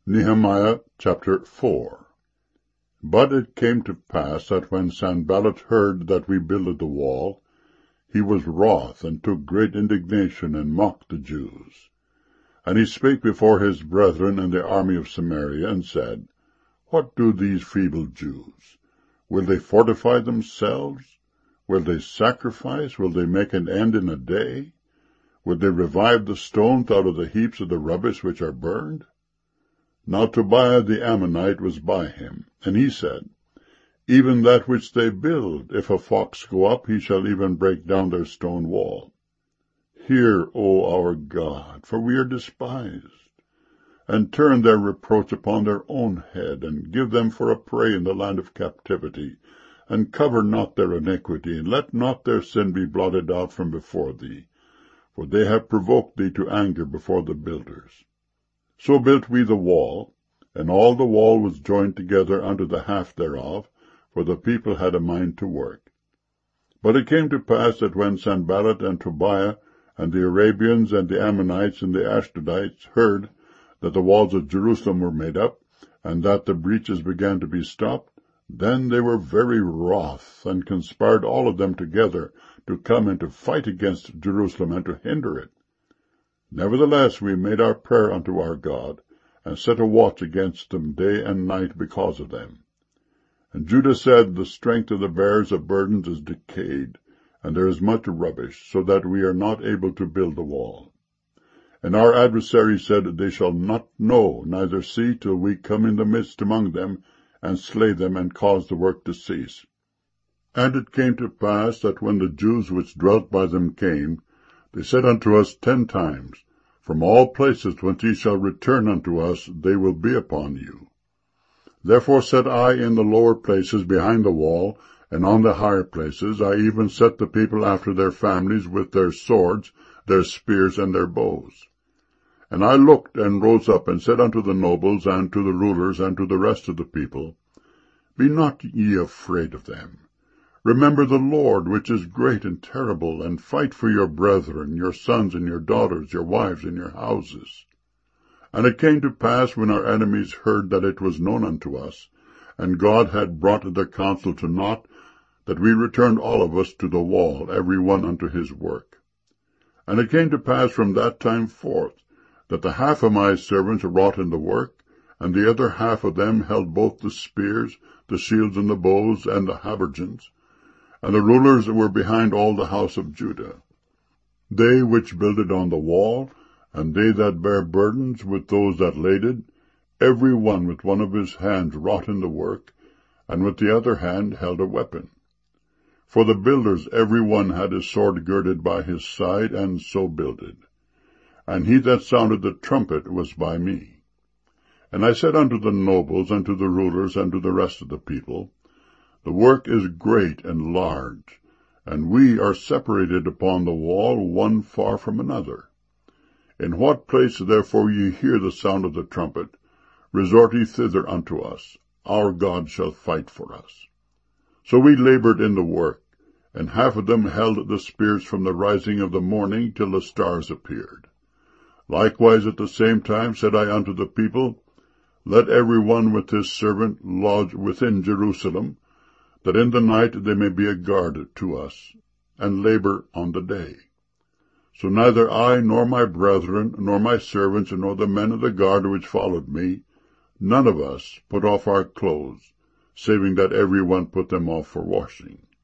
Nehemiah chapter 4. But it came to pass that when Sanballat heard that we builded the wall, he was wroth, and took great indignation, and mocked the Jews. And he spake before his brethren in the army of Samaria, and said, What do these feeble Jews? Will they fortify themselves? Will they sacrifice? Will they make an end in a day? Will they revive the stones out of the heaps of the rubbish which are burned? Now Tobiah the Ammonite was by him, and he said, Even that which they build, if a fox go up, he shall even break down their stone wall. Hear, O our God, for we are despised, and turn their reproach upon their own head, and give them for a prey in the land of captivity, and cover not their iniquity, and let not their sin be blotted out from before thee, for they have provoked thee to anger before the builders. So built we the wall, and all the wall was joined together unto the half thereof, for the people had a mind to work. But it came to pass that when Sanballat and Tobiah and the Arabians and the Ammonites and the Ashdodites heard that the walls of Jerusalem were made up, and that the breaches began to be stopped, then they were very wroth, and conspired all of them together to come and to fight against Jerusalem and to hinder it. Nevertheless we made our prayer unto our God, and set a watch against them day and night because of them. And Judah said, The strength of the bearers of burdens is decayed, and there is much rubbish, so that we are not able to build the wall. And our adversaries said, They shall not know, neither see, till we come in the midst among them, and slay them, and cause the work to cease. And it came to pass that when the Jews which dwelt by them came, they said unto us 10 times, From all places whence ye shall return unto us, they will be upon you. Therefore said I in the lower places behind the wall, and on the higher places, I even set the people after their families with their swords, their spears, and their bows. And I looked and rose up, and said unto the nobles, and to the rulers, and to the rest of the people, Be not ye afraid of them. Remember the Lord, which is great and terrible, and fight for your brethren, your sons and your daughters, your wives and your houses. And it came to pass, when our enemies heard that it was known unto us, and God had brought their counsel to naught, that we returned all of us to the wall, every one unto his work. And it came to pass from that time forth, that the half of my servants wrought in the work, and the other half of them held both the spears, the shields, and the bows, and the habergeons. And the rulers were behind all the house of Judah. They which builded on the wall, and they that bare burdens with those that laded, every one with one of his hands wrought in the work, and with the other hand held a weapon. For the builders every one had his sword girded by his side, and so builded. And he that sounded the trumpet was by me. And I said unto the nobles, and to the rulers, and to the rest of the people, The work is great and large, and we are separated upon the wall, one far from another. In what place therefore ye hear the sound of the trumpet, resort ye thither unto us. Our God shall fight for us. So we labored in the work, and half of them held the spears from the rising of the morning till the stars appeared. Likewise at the same time said I unto the people, Let every one with his servant lodge within Jerusalem, that in the night they may be a guard to us, and labor on the day. So neither I, nor my brethren, nor my servants, nor the men of the guard which followed me, none of us put off our clothes, saving that every one put them off for washing.